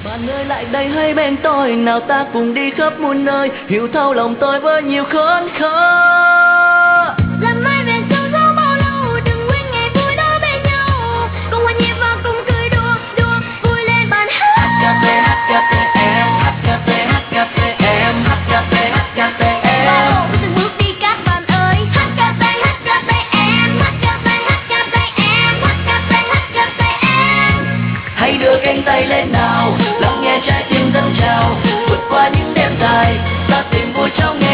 Bạn ơi lại đây hãy bên tôi, nào ta cùng đi khắp muôn nơi, hiểu thấu lòng tôi với nhiều khốn khó. Làm mai về sau gió bao lâu, đừng quên ngày vui đó bên nhau, cùng hòa nhịp và cùng cười đùa đùa vui lên bàn hát. HKTM, HKTM, HKTM. Từng bước đi các bạn ơi, HKT HKTM, HKT HKTM, HKT HKTM. Hãy đưa cánh tay lên nào, lắng nghe trái tim dâng trào, vượt qua những đêm dài, ta tìm vui trong